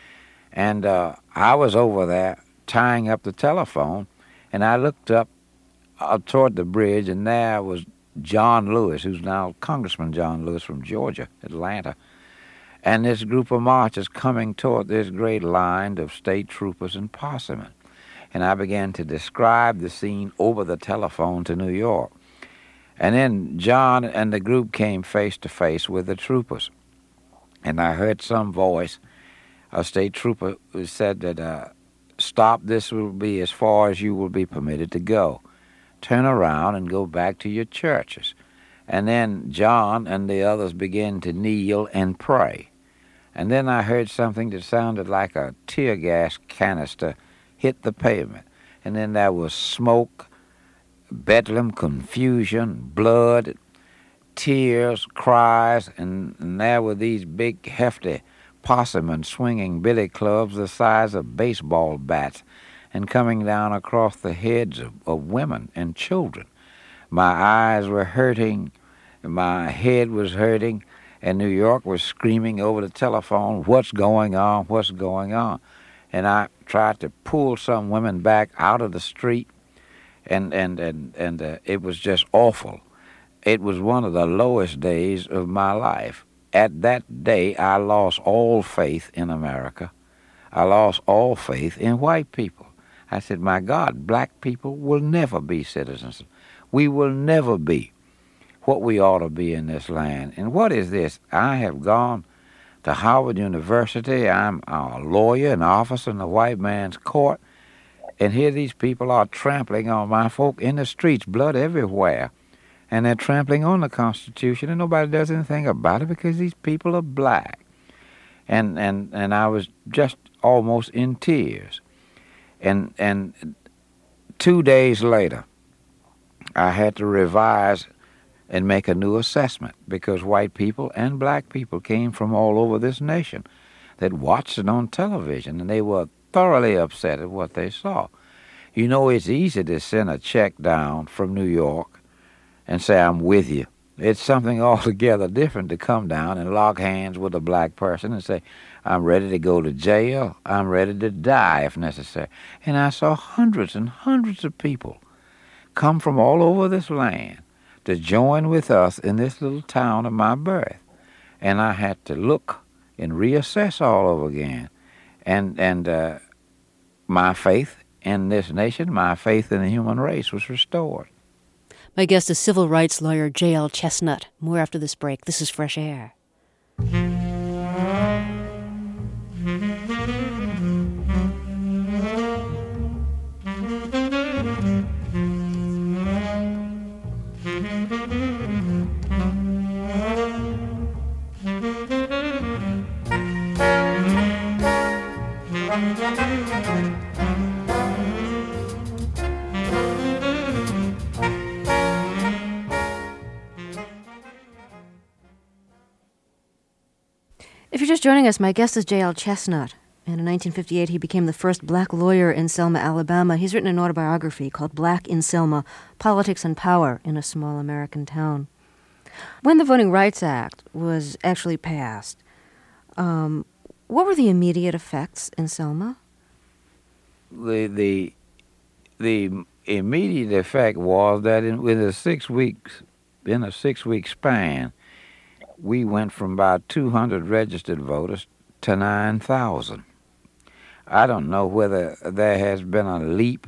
And uh, I was over there tying up the telephone, and I looked up uh, toward the bridge, and there was John Lewis, who's now Congressman John Lewis from Georgia, Atlanta. And this group of marchers coming toward this great line of state troopers and possemen. And I began to describe the scene over the telephone to New York. And then John and the group came face to face with the troopers. And I heard some voice, a state trooper, who said that, uh, stop, this will be as far as you will be permitted to go. Turn around and go back to your churches. And then John and the others began to kneel and pray. And then I heard something that sounded like a tear gas canister hit the pavement. And then there was smoke, bedlam, confusion, blood, tears, cries, and, and there were these big, hefty possemen swinging billy clubs the size of baseball bats and coming down across the heads of, of women and children. My eyes were hurting, my head was hurting, and New York was screaming over the telephone, what's going on, what's going on? And I tried to pull some women back out of the street, and, and, and, and uh, it was just awful. It was one of the lowest days of my life. At that day, I lost all faith in America. I lost all faith in white people. I said, my God, black people will never be citizens. We will never be what we ought to be in this land. And what is this? I have gone to Howard University. I'm a lawyer, an officer in the white man's court. And here these people are trampling on my folk in the streets, blood everywhere. And they're trampling on the Constitution, and nobody does anything about it because these people are black. And and, and I was just almost in tears. And and two days later, I had to revise and make a new assessment because white people and black people came from all over this nation that watched it on television, and they were thoroughly upset at what they saw. You know, it's easy to send a check down from New York and say, I'm with you. It's something altogether different to come down and lock hands with a black person and say, I'm ready to go to jail. I'm ready to die if necessary. And I saw hundreds and hundreds of people come from all over this land to join with us in this little town of my birth. And I had to look and reassess all over again. And, and uh, my faith in this nation, my faith in the human race was restored. My guest is civil rights lawyer J L Chestnut. More after this break. This is Fresh Air. If you're just joining us, my guest is J L Chestnut. And in nineteen fifty-eight, he became the first black lawyer in Selma, Alabama. He's written an autobiography called Black in Selma, Politics and Power in a Small American Town. When the Voting Rights Act was actually passed, um, what were the immediate effects in Selma? The the the immediate effect was that in within six weeks, in a six-week span, we went from about two hundred registered voters to nine thousand. I don't know whether there has been a leap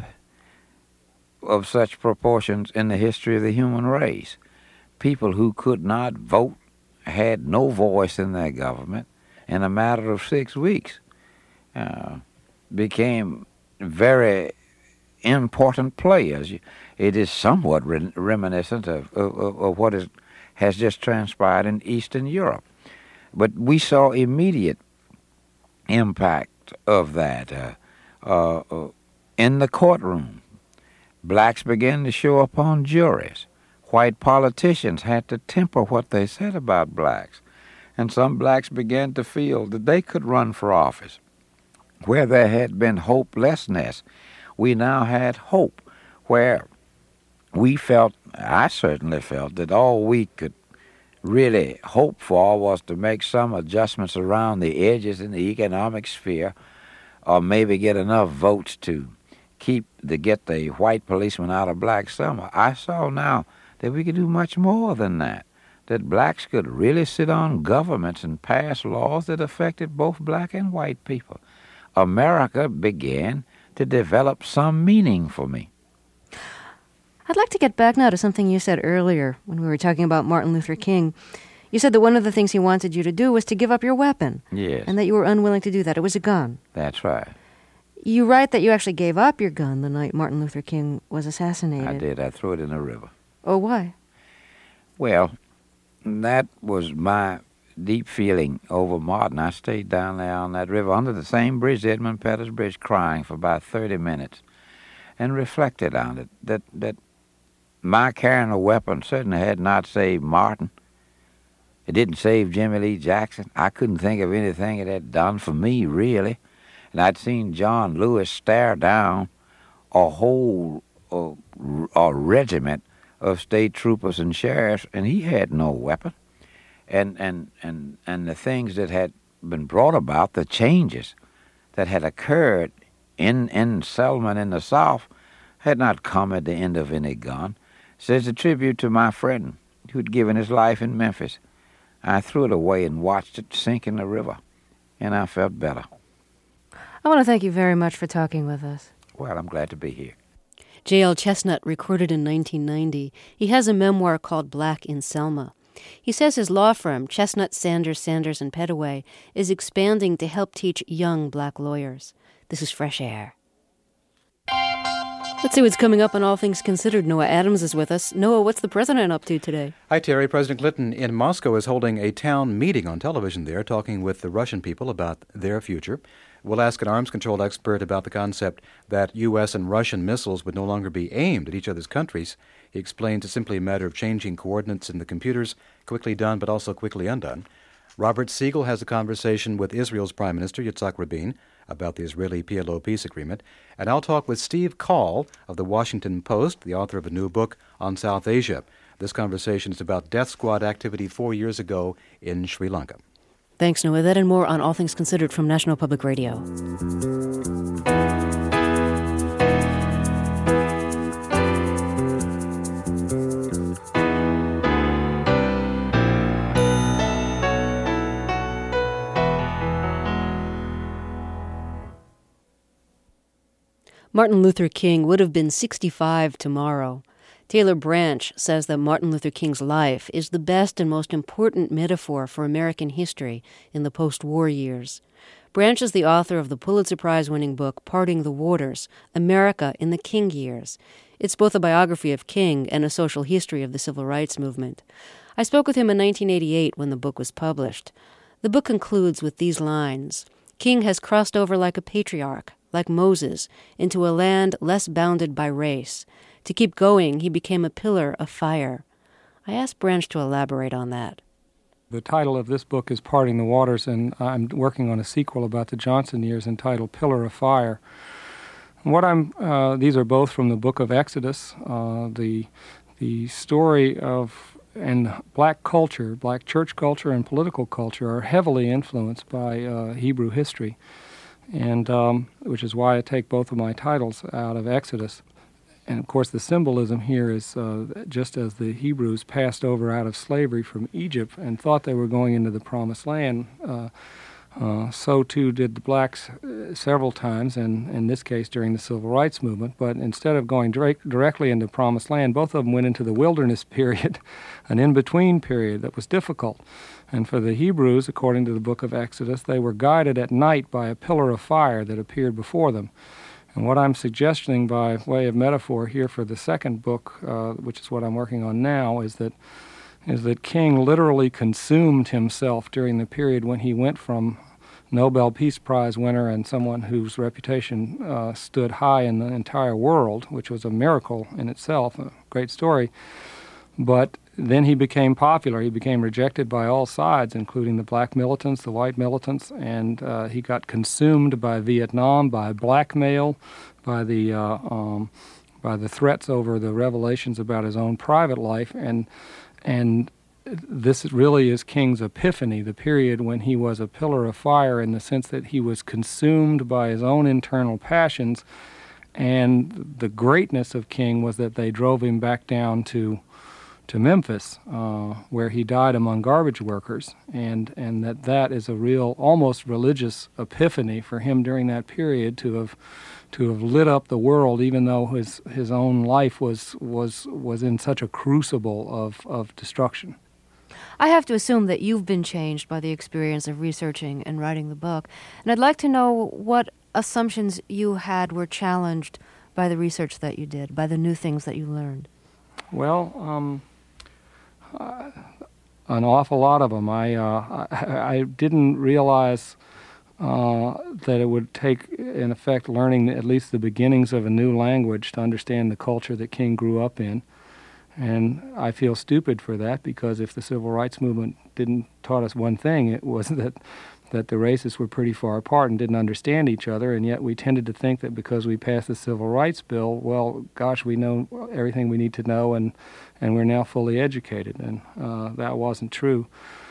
of such proportions in the history of the human race. People who could not vote had no voice in their government in a matter of six weeks uh, became very important players. It is somewhat re- reminiscent of, of, of what is, has just transpired in Eastern Europe. But we saw immediate impact of that. Uh, uh, in the courtroom, blacks began to show up on juries. White politicians had to temper what they said about blacks. And some blacks began to feel that they could run for office. Where there had been hopelessness, we now had hope. Where we felt, I certainly felt, that all we could really hope for was to make some adjustments around the edges in the economic sphere, or maybe get enough votes to keep to get the white policeman out of black Selma. I saw now that we could do much more than that, that blacks could really sit on governments and pass laws that affected both black and white people. America began to develop some meaning for me. I'd like to get back now to something you said earlier when we were talking about Martin Luther King. You said that one of the things he wanted you to do was to give up your weapon. Yes. And that you were unwilling to do that. It was a gun. That's right. You write that you actually gave up your gun the night Martin Luther King was assassinated. I did. I threw it in the river. Oh, why? Well, that was my deep feeling over Martin. I stayed down there on that river under the same bridge, the Edmund Pettus Bridge, crying for about thirty minutes and reflected on it, that, that my carrying a weapon certainly had not saved Martin. It didn't save Jimmy Lee Jackson. I couldn't think of anything it had done for me, really. And I'd seen John Lewis stare down a whole uh, a regiment of state troopers and sheriffs, and he had no weapon. And, and, and, and the things that had been brought about, the changes that had occurred in, in Selma and in the South, had not come at the end of any gun. So it's a tribute to my friend who had given his life in Memphis. I threw it away and watched it sink in the river, and I felt better. I want to thank you very much for talking with us. Well, I'm glad to be here. J L Chestnut recorded in nineteen ninety. He has a memoir called Black in Selma. He says his law firm, Chestnut, Sanders, Sanders and Pettaway, is expanding to help teach young black lawyers. This is Fresh Air. Let's see what's coming up on All Things Considered. Noah Adams is with us. Noah, what's the president up to today? Hi, Terry. President Clinton in Moscow is holding a town meeting on television there, talking with the Russian people about their future. We'll ask an arms control expert about the concept that U S and Russian missiles would no longer be aimed at each other's countries. He explains it's simply a matter of changing coordinates in the computers, quickly done but also quickly undone. Robert Siegel has a conversation with Israel's Prime Minister, Yitzhak Rabin, about the Israeli-P L O peace agreement. And I'll talk with Steve Call of the Washington Post, the author of a new book on South Asia. This conversation is about death squad activity four years ago in Sri Lanka. Thanks, Noah. That and more on All Things Considered from National Public Radio. Martin Luther King would have been sixty-five tomorrow. Taylor Branch says that Martin Luther King's life is the best and most important metaphor for American history in the post-war years. Branch is the author of the Pulitzer Prize-winning book Parting the Waters, America in the King Years. It's both a biography of King and a social history of the civil rights movement. I spoke with him in nineteen eighty-eight when the book was published. The book concludes with these lines: King has crossed over like a patriarch, like Moses, into a land less bounded by race. To keep going, he became a pillar of fire. I asked Branch to elaborate on that. The title of this book is Parting the Waters, and I'm working on a sequel about the Johnson years entitled Pillar of Fire. What I'm, uh, these are both from the book of Exodus. Uh, the the story of and black culture, black church culture and political culture are heavily influenced by uh, Hebrew history, and um, which is why I take both of my titles out of Exodus. And, of course, the symbolism here is uh, just as the Hebrews passed over out of slavery from Egypt and thought they were going into the Promised Land, uh, uh, so too did the blacks uh, several times, and in this case during the Civil Rights Movement. But instead of going direct, directly into the Promised Land, both of them went into the wilderness period, an in-between period that was difficult. And for the Hebrews, according to the book of Exodus, they were guided at night by a pillar of fire that appeared before them. And what I'm suggesting by way of metaphor here for the second book, uh, which is what I'm working on now, is that is that King literally consumed himself during the period when he went from Nobel Peace Prize winner and someone whose reputation uh, stood high in the entire world, which was a miracle in itself, a great story. But then he became popular. He became rejected by all sides, including the black militants, the white militants, and uh, he got consumed by Vietnam, by blackmail, by the uh, um, by the threats over the revelations about his own private life, and and this really is King's epiphany, the period when he was a pillar of fire in the sense that he was consumed by his own internal passions, and the greatness of King was that they drove him back down to to Memphis, uh, where he died among garbage workers, and, and that that is a real, almost religious epiphany for him during that period to have to have lit up the world, even though his his own life was was was in such a crucible of, of destruction. I have to assume that you've been changed by the experience of researching and writing the book, and I'd like to know what assumptions you had were challenged by the research that you did, by the new things that you learned. Well, um, Uh, an awful lot of them. I uh, I, I didn't realize uh, that it would take, in effect, learning at least the beginnings of a new language to understand the culture that King grew up in. And I feel stupid for that, because if the Civil Rights Movement didn't taught us one thing, it was that that the races were pretty far apart and didn't understand each other, and yet we tended to think that because we passed the Civil Rights Bill, well, gosh, we know everything we need to know, and, and we're now fully educated, and uh, that wasn't true.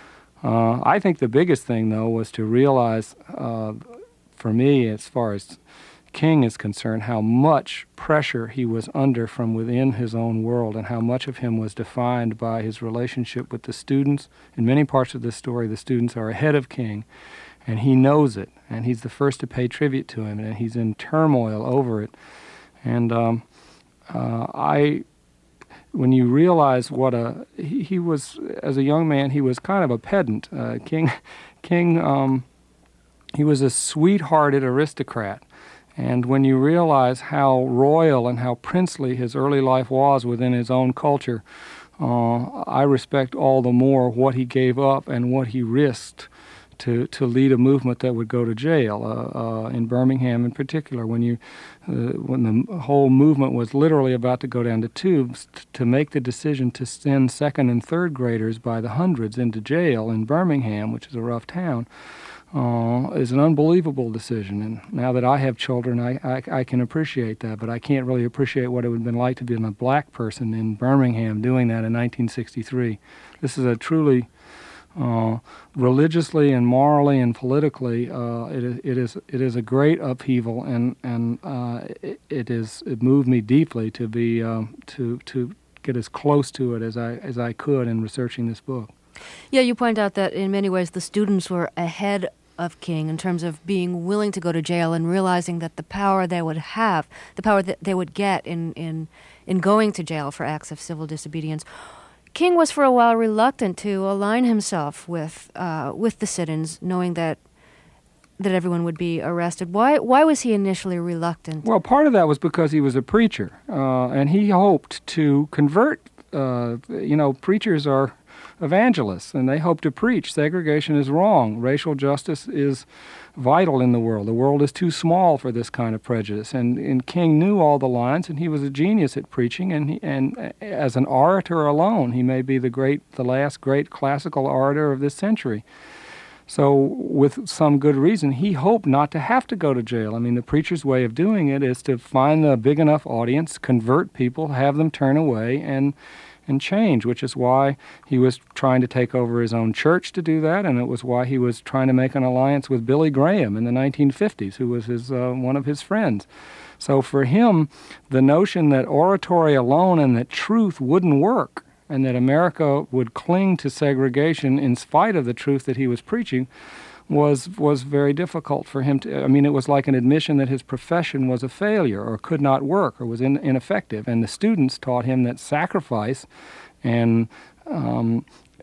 Uh, I think the biggest thing, though, was to realize, uh, for me, as far as King is concerned, how much pressure he was under from within his own world, and how much of him was defined by his relationship with the students. In many parts of this story, the students are ahead of King, and he knows it, and he's the first to pay tribute to him, and he's in turmoil over it. And um, uh, I, when you realize what a, he, he was, as a young man, he was kind of a pedant. Uh, King, King, um, he was a sweet-hearted aristocrat. And when you realize how royal and how princely his early life was within his own culture, uh, I respect all the more what he gave up and what he risked to, to lead a movement that would go to jail. Uh, uh, in Birmingham, in particular, when you uh, when the whole movement was literally about to go down to tubes, t- to make the decision to send second and third graders by the hundreds into jail in Birmingham, which is a rough town, Uh, is an unbelievable decision. And now that I have children, I, I, I can appreciate that, but I can't really appreciate what it would have been like to be a black person in Birmingham doing that in nineteen sixty-three. This is a truly, uh, religiously and morally and politically, uh, it, is, it is it is a great upheaval, and and uh, it, it is it moved me deeply to be um, to to get as close to it as I as I could in researching this book. Yeah, you point out that in many ways the students were ahead of King in terms of being willing to go to jail and realizing that the power they would have, the power that they would get in, in, in going to jail for acts of civil disobedience. King was for a while reluctant to align himself with uh, with the sit-ins, knowing that that everyone would be arrested. Why why was he initially reluctant? Well, part of that was because he was a preacher, uh, and he hoped to convert. Uh, you know, preachers are evangelists, and they hope to preach. Segregation is wrong. Racial justice is vital in the world. The world is too small for this kind of prejudice. And, and King knew all the lines, and he was a genius at preaching. And he, and as an orator alone, he may be the great, the last great classical orator of this century. So with some good reason, he hoped not to have to go to jail. I mean, the preacher's way of doing it is to find a big enough audience, convert people, have them turn away, and and change, which is why he was trying to take over his own church to do that, and it was why he was trying to make an alliance with Billy Graham in the nineteen fifties, who was his uh, one of his friends. So for him, the notion that oratory alone and that truth wouldn't work, and that America would cling to segregation in spite of the truth that he was preaching, was was very difficult for him to. I mean, it was like an admission that his profession was a failure or could not work or was in, ineffective. And the students taught him that sacrifice and um,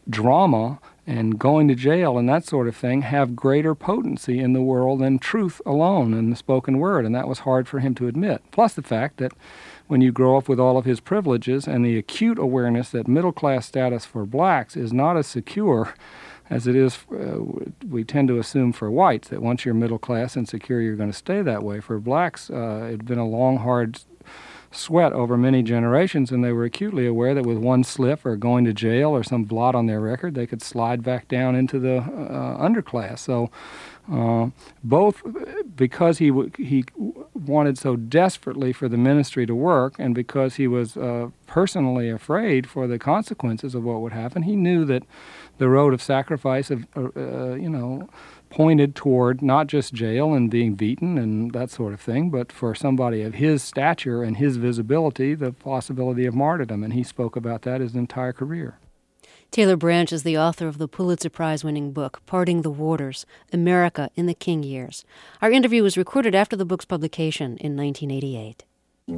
drama and going to jail and that sort of thing have greater potency in the world than truth alone and the spoken word. And that was hard for him to admit. Plus the fact that when you grow up with all of his privileges and the acute awareness that middle-class status for blacks is not as secure as it is, uh, we tend to assume for whites, that once you're middle class and secure, you're going to stay that way. For blacks, uh, it had been a long, hard sweat over many generations, and they were acutely aware that with one slip or going to jail or some blot on their record, they could slide back down into the uh, underclass. So uh, both because he w- he wanted so desperately for the ministry to work, and because he was uh, personally afraid for the consequences of what would happen, he knew that the road of sacrifice, of uh, uh, you know, pointed toward not just jail and being beaten and that sort of thing, but for somebody of his stature and his visibility, the possibility of martyrdom. And he spoke about that his entire career. Taylor Branch is the author of the Pulitzer Prize-winning book, Parting the Waters, America in the King Years. Our interview was recorded after the book's publication in nineteen eighty-eight.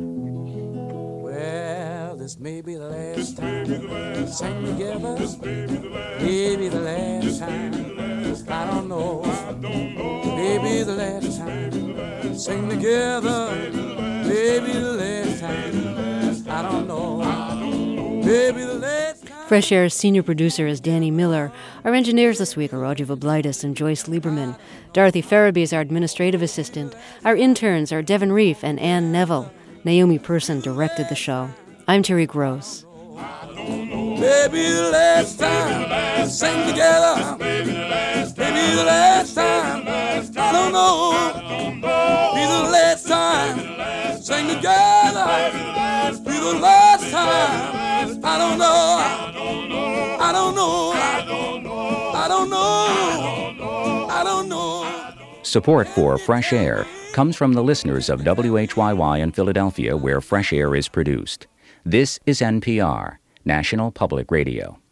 Well, this may be the last time we sing together. Maybe the last time. I don't know. Maybe the last time. Sing together. Maybe the last time. I don't know. Maybe the last time. Fresh Air's senior producer is Danny Miller. Our engineers this week are Roger Voblitis and Joyce Lieberman. Dorothy Farabee is our administrative assistant. Our interns are Devin Reef and Ann Neville. Naomi Person directed the show. I'm Terry Gross. Maybe the last time, sing together. Maybe the last time, maybe the last time. I don't know. Maybe the last time, sing together. Maybe the last time. I don't know. I don't know. I don't know. I don't know. I don't know. Support for Fresh Air comes from the listeners of W H Y Y in Philadelphia, where Fresh Air is produced. This is N P R, National Public Radio.